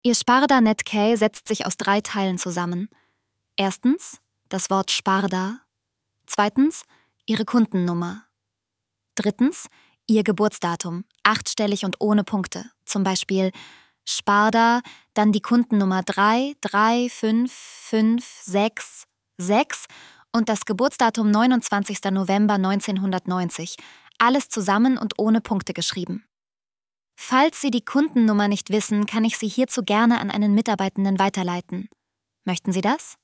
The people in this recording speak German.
Ihr Sparda Netcay setzt sich aus 3 Teilen zusammen. Erstens das Wort Sparda. Zweitens Ihre Kundennummer. Drittens Ihr Geburtsdatum, 8-stellig und ohne Punkte. Zum Beispiel Sparda, dann die Kundennummer 33556 und das Geburtsdatum 29. November 1990. Alles zusammen und ohne Punkte geschrieben. Falls Sie die Kundennummer nicht wissen, kann ich Sie hierzu gerne an einen Mitarbeitenden weiterleiten. Möchten Sie das?